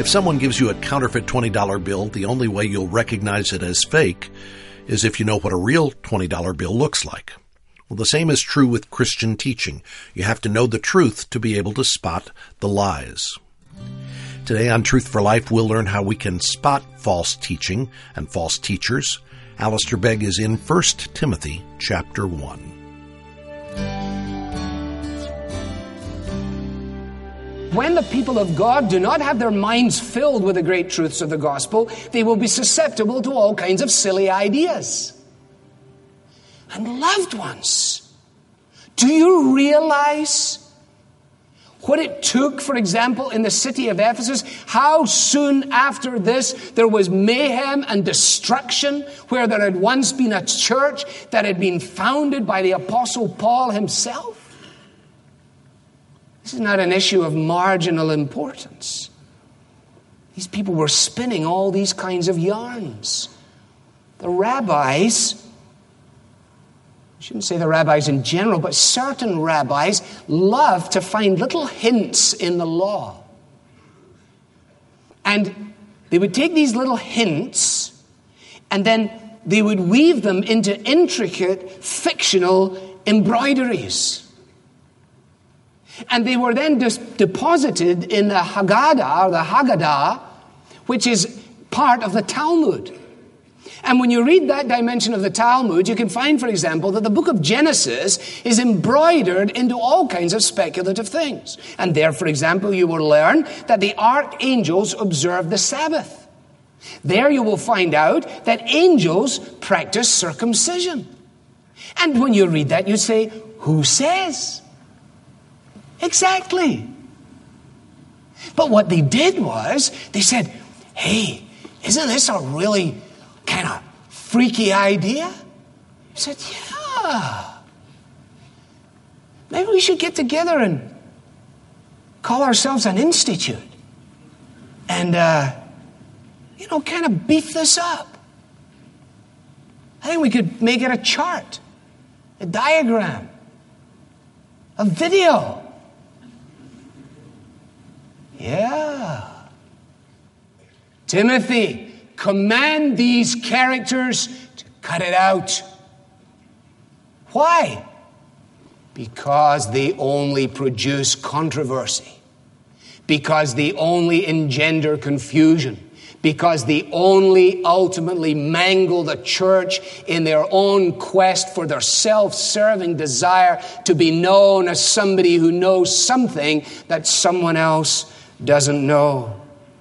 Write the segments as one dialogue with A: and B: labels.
A: If someone gives you a counterfeit $20 bill, the only way you'll recognize it as fake is if you know what a real $20 bill looks like. Well, the same is true with Christian teaching. You have to know the truth to be able to spot the lies. Today on Truth for Life, we'll learn how we can spot false teaching and false teachers. Alistair Begg is in 1 Timothy chapter 1.
B: When the people of God do not have their minds filled with the great truths of the gospel, they will be susceptible to all kinds of silly ideas. And loved ones, do you realize what it took, for example, in the city of Ephesus? How soon after this there was mayhem and destruction where there had once been a church that had been founded by the Apostle Paul himself? This is not an issue of marginal importance. These people were spinning all these kinds of yarns. The rabbis, I shouldn't say the rabbis in general, but certain rabbis love to find little hints in the law. And they would take these little hints and then they would weave them into intricate fictional embroideries. And they were then deposited in the Haggadah, or the Haggadah, which is part of the Talmud. And when you read that dimension of the Talmud, you can find, for example, that the book of Genesis is embroidered into all kinds of speculative things. And there, for example, you will learn that the archangels observed the Sabbath. There you will find out that angels practice circumcision. And when you read that, you say, who says? Exactly. But what they did was, they said, hey, isn't this a really kind of freaky idea? I said, yeah. Maybe we should get together and call ourselves an institute and, kind of beef this up. I think we could make it a chart, a diagram, a video. Yeah. Timothy, command these characters to cut it out. Why? Because they only produce controversy. Because they only engender confusion. Because they only ultimately mangle the church in their own quest for their self-serving desire to be known as somebody who knows something that someone else doesn't know.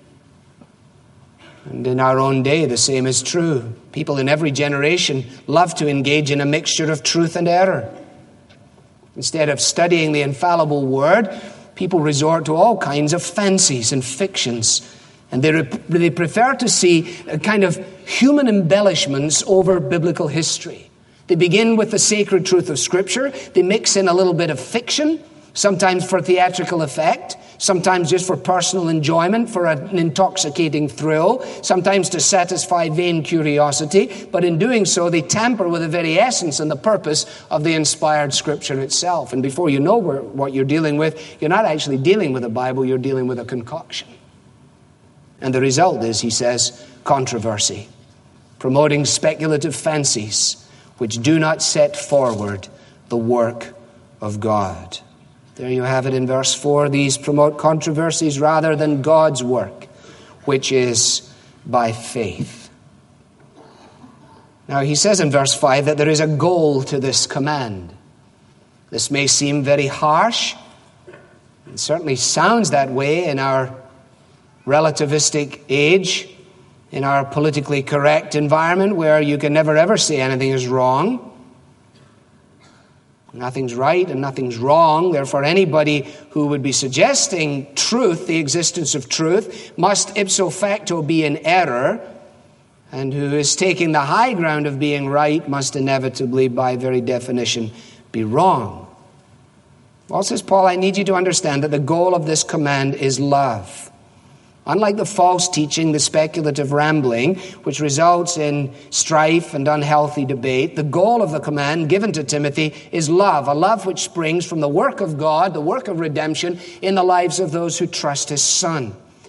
B: And in our own day, the same is true. People in every generation love to engage in a mixture of truth and error. Instead of studying the infallible word, people resort to all kinds of fancies and fictions. And they prefer to see a kind of human embellishments over biblical history. They begin with the sacred truth of Scripture. They mix in a little bit of fiction, sometimes for theatrical effect, sometimes just for personal enjoyment, for an intoxicating thrill, sometimes to satisfy vain curiosity. But in doing so, they tamper with the very essence and the purpose of the inspired Scripture itself. And before you know what you're dealing with, you're not actually dealing with the Bible, you're dealing with a concoction. And the result is, he says, controversy, promoting speculative fancies which do not set forward the work of God. There you have it in verse 4. These promote controversies rather than God's work, which is by faith. Now he says in verse 5 that there is a goal to this command. This may seem very harsh. It certainly sounds that way in our relativistic age, in our politically correct environment where you can never ever say anything is wrong. Nothing's right and nothing's wrong. Therefore, anybody who would be suggesting truth, the existence of truth, must ipso facto be in error, and who is taking the high ground of being right must inevitably, by very definition, be wrong. Well, says Paul, I need you to understand that the goal of this command is love. Unlike the false teaching, the speculative rambling, which results in strife and unhealthy debate, the goal of the command given to Timothy is love, a love which springs from the work of God, the work of redemption in the lives of those who trust his Son.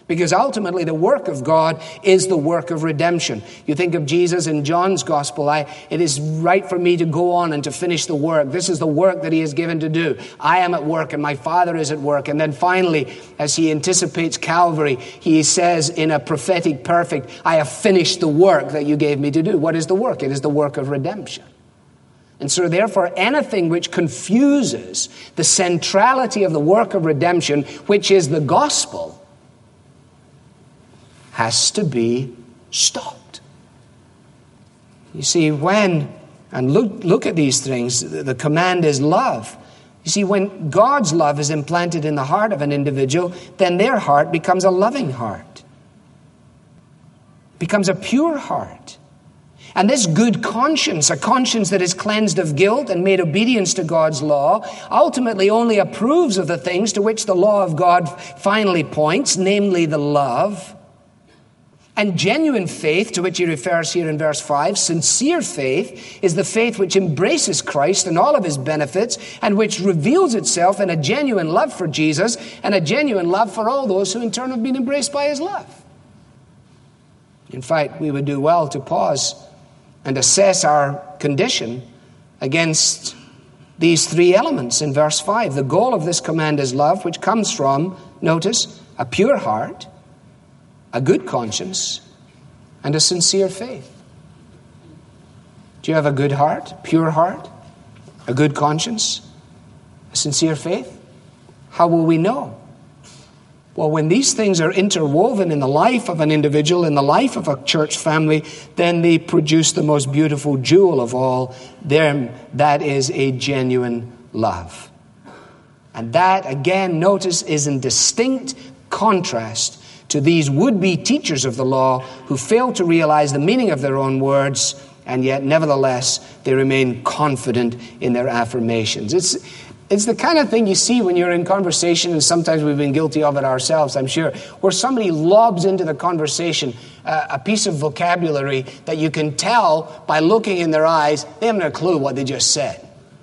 B: Because ultimately the work of God is the work of redemption. You think of Jesus in John's gospel, it is right for me to go on and to finish the work. This is the work that he is given to do. I am at work and my Father is at work. And then finally, as he anticipates Calvary, he says in a prophetic perfect, I have finished the work that you gave me to do. What is the work? It is the work of redemption. And so therefore, anything which confuses the centrality of the work of redemption, which is the gospel, has to be stopped. You see, and look at these things, the command is love. You see, when God's love is implanted in the heart of an individual, then their heart becomes a loving heart, becomes a pure heart. And this good conscience, a conscience that is cleansed of guilt and made obedience to God's law, ultimately only approves of the things to which the law of God finally points, namely the love. And genuine faith, to which he refers here in verse 5, sincere faith, is the faith which embraces Christ and all of his benefits and which reveals itself in a genuine love for Jesus and a genuine love for all those who in turn have been embraced by his love. In fact, we would do well to pause and assess our condition against these three elements in verse 5. The goal of this command is love, which comes from, notice, a pure heart, a good conscience, and a sincere faith. Do you have a good heart, pure heart, a good conscience, a sincere faith? How will we know? Well, when these things are interwoven in the life of an individual, in the life of a church family, then they produce the most beautiful jewel of all. That is a genuine love. And that, again, notice, is in distinct contrast to these would-be teachers of the law who fail to realize the meaning of their own words, and yet, nevertheless, they remain confident in their affirmations. It's the kind of thing you see when you're in conversation, and sometimes we've been guilty of it ourselves, I'm sure, where somebody lobs into the conversation a piece of vocabulary that you can tell by looking in their eyes, they haven't a clue what they just said.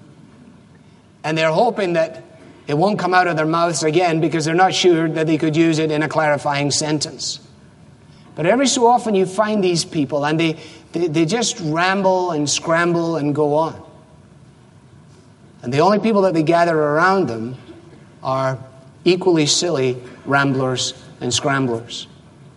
B: And they're hoping that it won't come out of their mouths again because they're not sure that they could use it in a clarifying sentence. But every so often you find these people and they just ramble and scramble and go on. And the only people that they gather around them are equally silly ramblers and scramblers.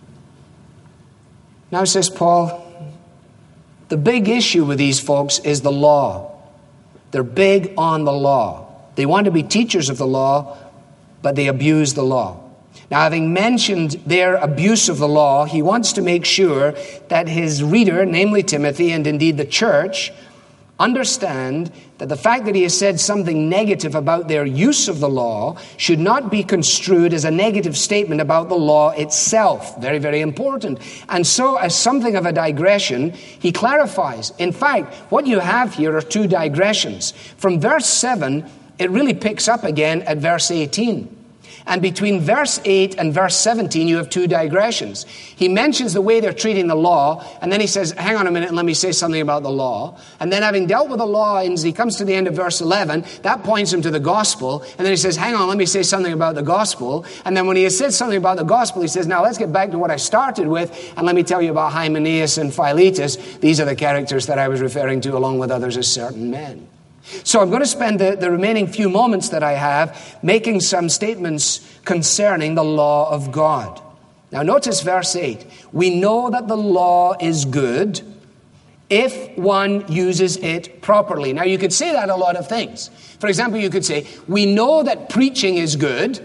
B: Now, says Paul, the big issue with these folks is the law. They're big on the law. They want to be teachers of the law, but they abuse the law. Now, having mentioned their abuse of the law, he wants to make sure that his reader, namely Timothy, and indeed the church, understand that the fact that he has said something negative about their use of the law should not be construed as a negative statement about the law itself. Very, very important. And so, as something of a digression, he clarifies. In fact, what you have here are two digressions. From verse 7, it really picks up again at verse 18. And between verse 8 and verse 17, you have two digressions. He mentions the way they're treating the law, and then he says, hang on a minute and let me say something about the law. And then having dealt with the law, and he comes to the end of verse 11, that points him to the gospel. And then he says, hang on, let me say something about the gospel. And then when he has said something about the gospel, he says, now let's get back to what I started with, and let me tell you about Hymenaeus and Philetus. These are the characters that I was referring to, along with others as certain men. So I'm going to spend the remaining few moments that I have making some statements concerning the law of God. Now notice verse 8. We know that the law is good if one uses it properly. Now you could say that a lot of things. For example, you could say, we know that preaching is good,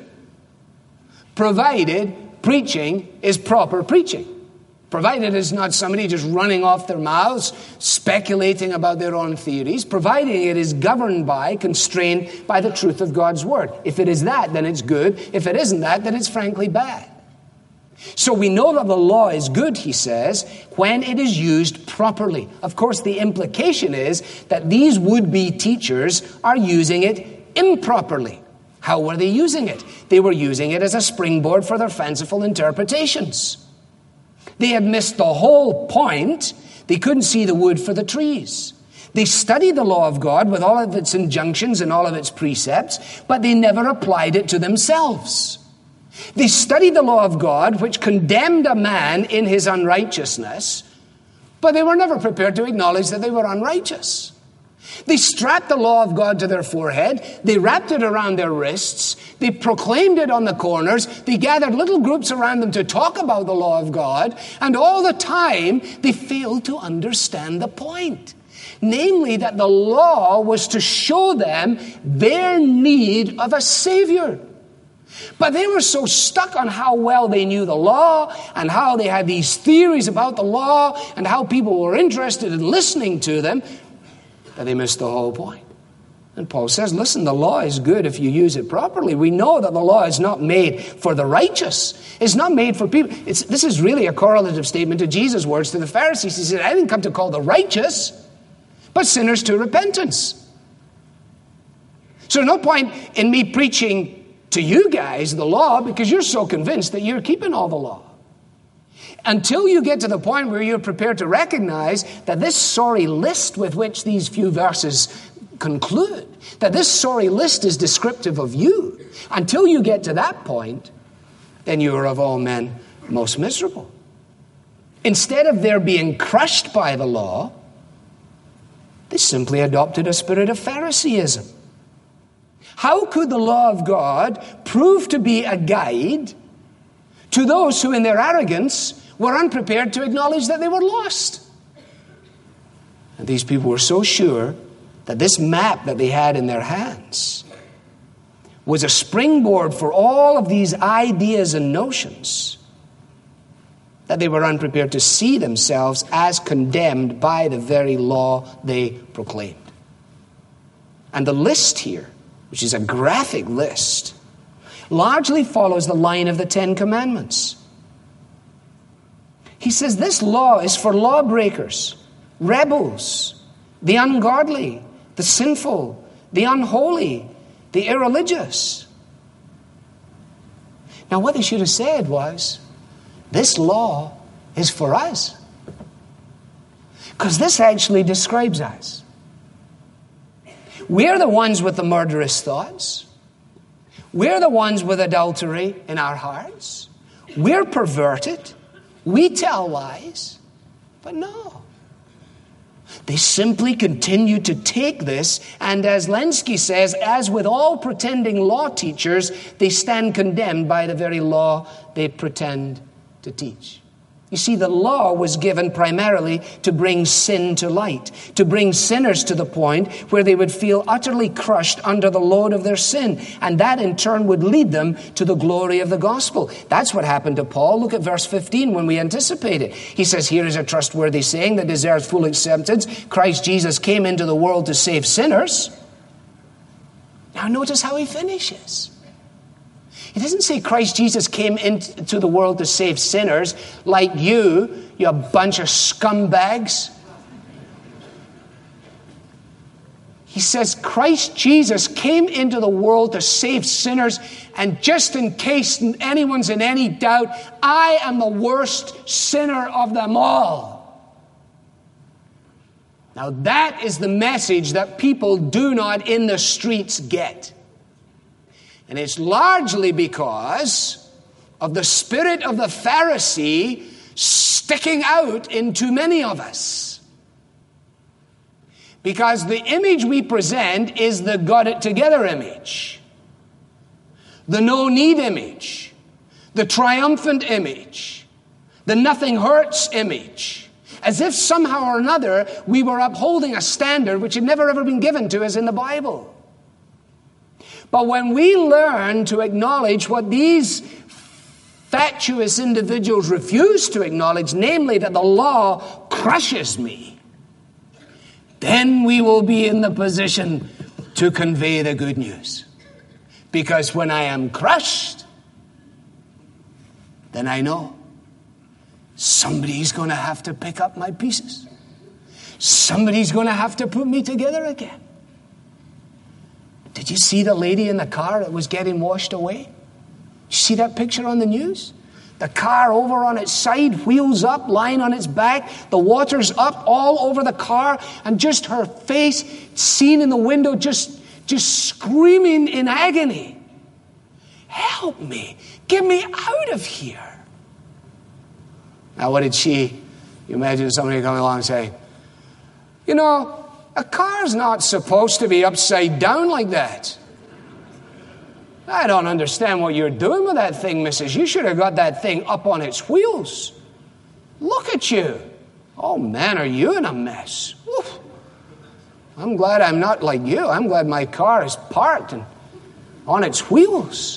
B: provided preaching is proper preaching. Provided it's not somebody just running off their mouths, speculating about their own theories. Providing it is governed by, constrained by the truth of God's word. If it is that, then it's good. If it isn't that, then it's frankly bad. So we know that the law is good, he says, when it is used properly. Of course, the implication is that these would-be teachers are using it improperly. How were they using it? They were using it as a springboard for their fanciful interpretations. They had missed the whole point. They couldn't see the wood for the trees. They studied the law of God with all of its injunctions and all of its precepts, but they never applied it to themselves. They studied the law of God, which condemned a man in his unrighteousness, but they were never prepared to acknowledge that they were unrighteous. They strapped the law of God to their forehead. They wrapped it around their wrists. They proclaimed it on the corners. They gathered little groups around them to talk about the law of God. And all the time, they failed to understand the point. Namely, that the law was to show them their need of a Savior. But they were so stuck on how well they knew the law and how they had these theories about the law and how people were interested in listening to them that they missed the whole point. And Paul says, listen, the law is good if you use it properly. We know that the law is not made for the righteous. It's not made for people. This is really a correlative statement to Jesus' words to the Pharisees. He said, I didn't come to call the righteous, but sinners to repentance. So no point in me preaching to you guys the law because you're so convinced that you're keeping all the law. Until you get to the point where you're prepared to recognize that this sorry list with which these few verses conclude, that this sorry list is descriptive of you. Until you get to that point, then you are of all men most miserable. Instead of their being crushed by the law, they simply adopted a spirit of Phariseeism. How could the law of God prove to be a guide to those who in their arrogance were unprepared to acknowledge that they were lost? And these people were so sure that this map that they had in their hands was a springboard for all of these ideas and notions that they were unprepared to see themselves as condemned by the very law they proclaimed. And the list here, which is a graphic list, largely follows the line of the Ten Commandments. He says this law is for lawbreakers, rebels, the ungodly, the sinful, the unholy, the irreligious. Now what they should have said was, this law is for us. Because this actually describes us. We're the ones with the murderous thoughts. We're the ones with adultery in our hearts. We're perverted. We tell lies. But no. They simply continue to take this, and as Lenski says, as with all pretending law teachers, they stand condemned by the very law they pretend to teach. You see, the law was given primarily to bring sin to light, to bring sinners to the point where they would feel utterly crushed under the load of their sin, and that in turn would lead them to the glory of the gospel. That's what happened to Paul. Look at verse 15 when we anticipate it. He says, here is a trustworthy saying that deserves full acceptance. Christ Jesus came into the world to save sinners. Now notice how he finishes. He doesn't say Christ Jesus came into the world to save sinners like you bunch of scumbags. He says Christ Jesus came into the world to save sinners, and just in case anyone's in any doubt, I am the worst sinner of them all. Now that is the message that people do not in the streets get. And it's largely because of the spirit of the Pharisee sticking out in too many of us. Because the image we present is the got it together image, the no need image, the triumphant image, the nothing hurts image. As if somehow or another we were upholding a standard which had never ever been given to us in the Bible. But when we learn to acknowledge what these fatuous individuals refuse to acknowledge, namely that the law crushes me, then we will be in the position to convey the good news. Because when I am crushed, then I know somebody's going to have to pick up my pieces. Somebody's going to have to put me together again. Did you see the lady in the car that was getting washed away? Did you see that picture on the news? The car over on its side, wheels up, lying on its back, the water's up all over the car, and just her face seen in the window, just screaming in agony. help me. Get me out of here. Now, what did she? You imagine somebody coming along and saying, you know, a car's not supposed to be upside down like that. I don't understand what you're doing with that thing, Mrs. You should have got that thing up on its wheels. Look at you. Oh, man, are you in a mess? Oof. I'm glad I'm not like you. I'm glad my car is parked and on its wheels.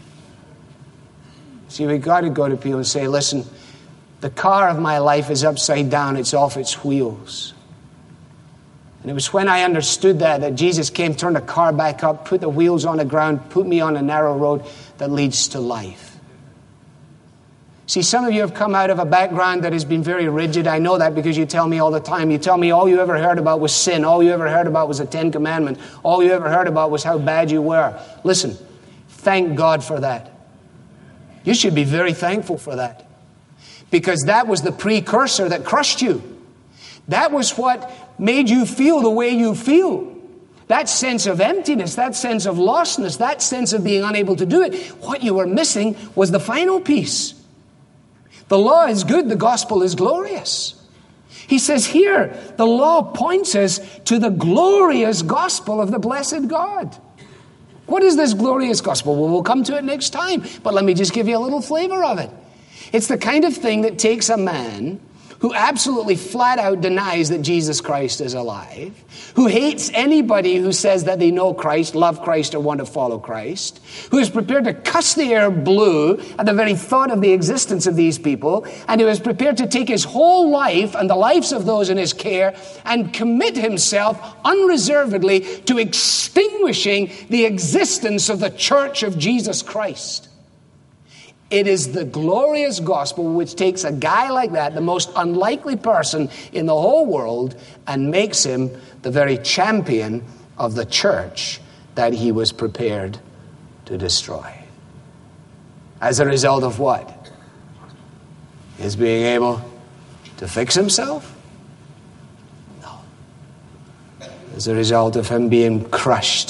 B: See, we've got to go to people and say, listen, the car of my life is upside down. It's off its wheels. And it was when I understood that Jesus came, turned the car back up, put the wheels on the ground, put me on a narrow road that leads to life. See, some of you have come out of a background that has been very rigid. I know that because you tell me all the time. You tell me all you ever heard about was sin. All you ever heard about was the Ten Commandments. All you ever heard about was how bad you were. Listen, thank God for that. You should be very thankful for that. Because that was the precursor that crushed you. That was what made you feel the way you feel. That sense of emptiness, that sense of lostness, that sense of being unable to do it. What you were missing was the final piece. The law is good, the gospel is glorious. He says here, the law points us to the glorious gospel of the blessed God. What is this glorious gospel? Well, we'll come to it next time, but let me just give you a little flavor of it. It's the kind of thing that takes a man who absolutely flat out denies that Jesus Christ is alive, who hates anybody who says that they know Christ, love Christ, or want to follow Christ, who is prepared to cuss the air blue at the very thought of the existence of these people, and who is prepared to take his whole life and the lives of those in his care and commit himself unreservedly to extinguishing the existence of the church of Jesus Christ. It is the glorious gospel which takes a guy like that, the most unlikely person in the whole world, and makes him the very champion of the church that he was prepared to destroy. As a result of what? His being able to fix himself? No. As a result of him being crushed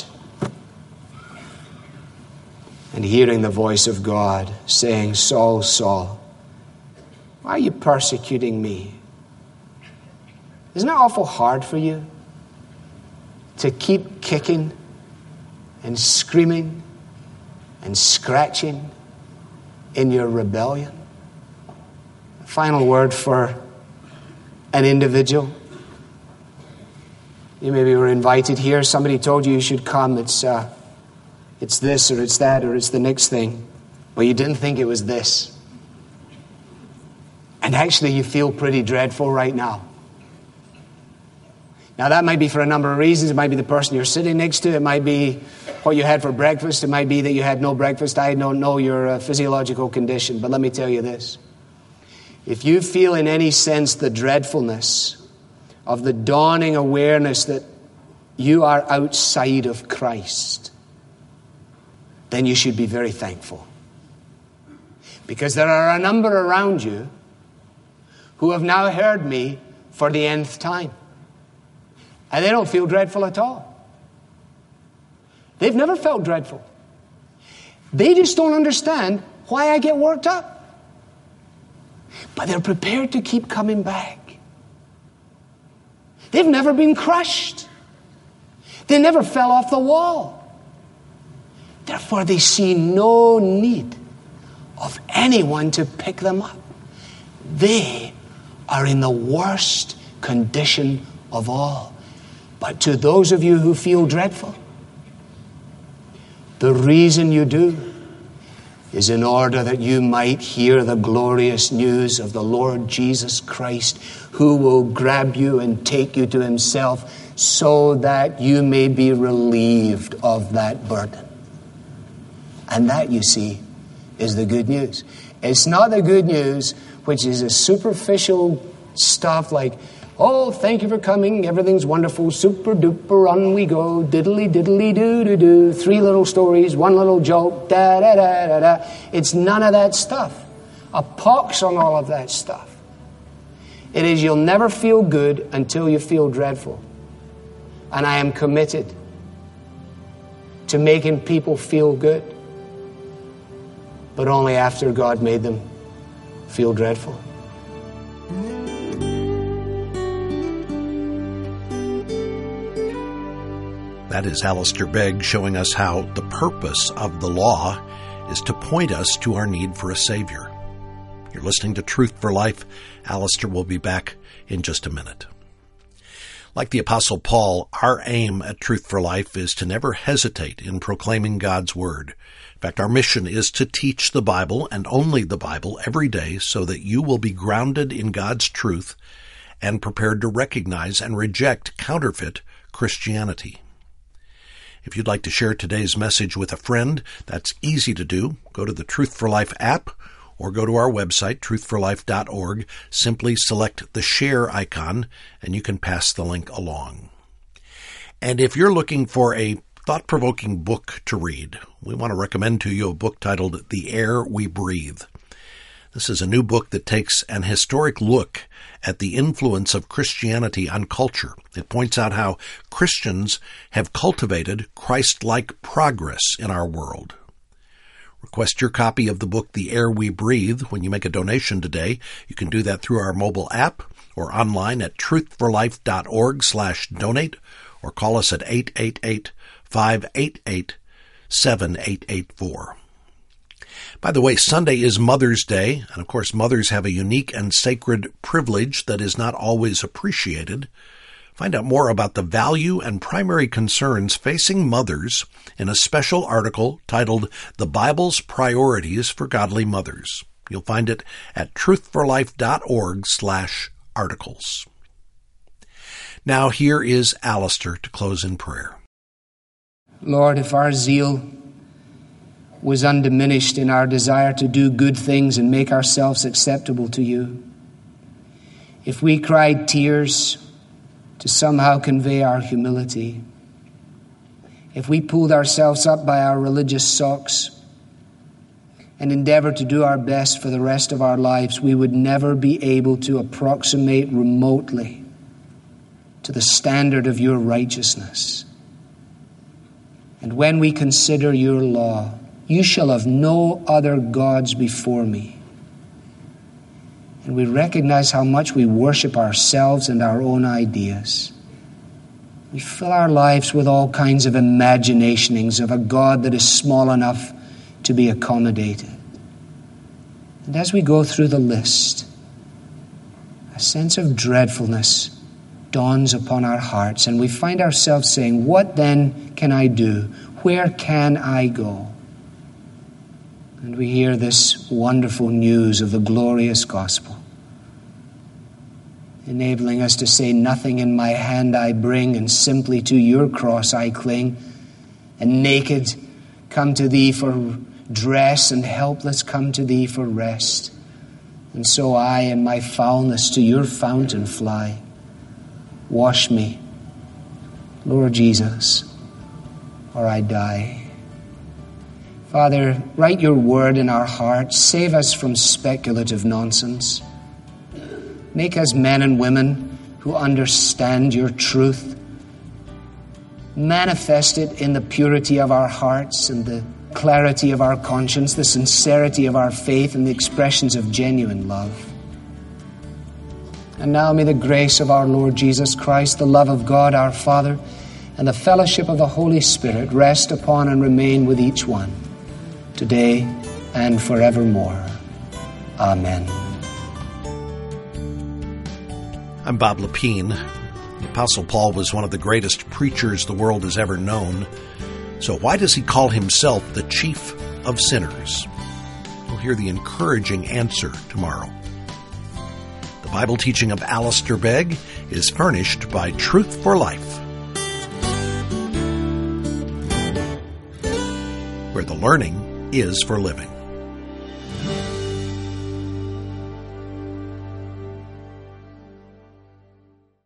B: and hearing the voice of God saying, Saul, Saul, why are you persecuting me? Isn't it awful hard for you to keep kicking and screaming and scratching in your rebellion? Final word for an individual. You maybe were invited here. Somebody told you should come. It's this or it's that or it's the next thing. But you didn't think it was this. And actually you feel pretty dreadful right now. Now that might be for a number of reasons. It might be the person you're sitting next to. It might be what you had for breakfast. It might be that you had no breakfast. I don't know your physiological condition. But let me tell you this. If you feel in any sense the dreadfulness of the dawning awareness that you are outside of Christ, then you should be very thankful. Because there are a number around you who have now heard me for the nth time. And they don't feel dreadful at all. They've never felt dreadful. They just don't understand why I get worked up. But they're prepared to keep coming back. They've never been crushed. They never fell off the wall. Therefore, they see no need of anyone to pick them up. They are in the worst condition of all. But to those of you who feel dreadful, the reason you do is in order that you might hear the glorious news of the Lord Jesus Christ, who will grab you and take you to himself so that you may be relieved of that burden. And that, you see, is the good news. It's not the good news, which is a superficial stuff like, oh, thank you for coming, everything's wonderful, super duper, on we go, diddly diddly doo doo doo, 3 little stories, 1 little joke, da da da da da. It's none of that stuff. A pox on all of that stuff. It is you'll never feel good until you feel dreadful. And I am committed to making people feel good. but only after God made them feel dreadful.
A: That is Alistair Begg showing us how the purpose of the law is to point us to our need for a Savior. You're listening to Truth for Life. Alistair will be back in just a minute. Like the Apostle Paul, our aim at Truth for Life is to never hesitate in proclaiming God's Word. In fact, our mission is to teach the Bible and only the Bible every day so that you will be grounded in God's truth and prepared to recognize and reject counterfeit Christianity. If you'd like to share today's message with a friend, that's easy to do. Go to the Truth for Life app or go to our website, truthforlife.org. Simply select the share icon and you can pass the link along. And if you're looking for a thought-provoking book to read, we want to recommend to you a book titled The Air We Breathe. This is a new book that takes an historic look at the influence of Christianity on culture. It points out how Christians have cultivated Christ-like progress in our world. Request your copy of the book, The Air We Breathe, when you make a donation today. You can do that through our mobile app or online at truthforlife.org/donate or call us at 888-588-7884. By the way, Sunday is Mother's Day, and of course mothers have a unique and sacred privilege that is not always appreciated. Find out more about the value and primary concerns facing mothers in a special article titled The Bible's Priorities for Godly Mothers. You'll find it at truthforlife.org/articles. Now here is Alistair to close in prayer.
B: Lord, if our zeal was undiminished in our desire to do good things and make ourselves acceptable to you, if we cried tears to somehow convey our humility, if we pulled ourselves up by our religious socks and endeavored to do our best for the rest of our lives, we would never be able to approximate remotely to the standard of your righteousness. And when we consider your law, you shall have no other gods before me. And we recognize how much we worship ourselves and our own ideas. We fill our lives with all kinds of imaginationings of a God that is small enough to be accommodated. And as we go through the list, a sense of dreadfulness dawns upon our hearts, and we find ourselves saying, what then can I do? Where can I go? And we hear this wonderful news of the glorious gospel, enabling us to say, nothing in my hand I bring, and simply to your cross I cling, and naked come to thee for dress, and helpless come to thee for rest. And so I in my foulness to your fountain fly. Wash me, Lord Jesus, or I die. Father, write your word in our hearts. Save us from speculative nonsense. Make us men and women who understand your truth. Manifest it in the purity of our hearts and the clarity of our conscience, the sincerity of our faith, and the expressions of genuine love. And now may the grace of our Lord Jesus Christ, the love of God our Father, and the fellowship of the Holy Spirit rest upon and remain with each one, today and forevermore. Amen.
A: I'm Bob Lepine. The Apostle Paul was one of the greatest preachers the world has ever known. So why does he call himself the chief of sinners? We'll hear the encouraging answer tomorrow. The Bible teaching of Alistair Begg is furnished by Truth for Life, where the learning is for living.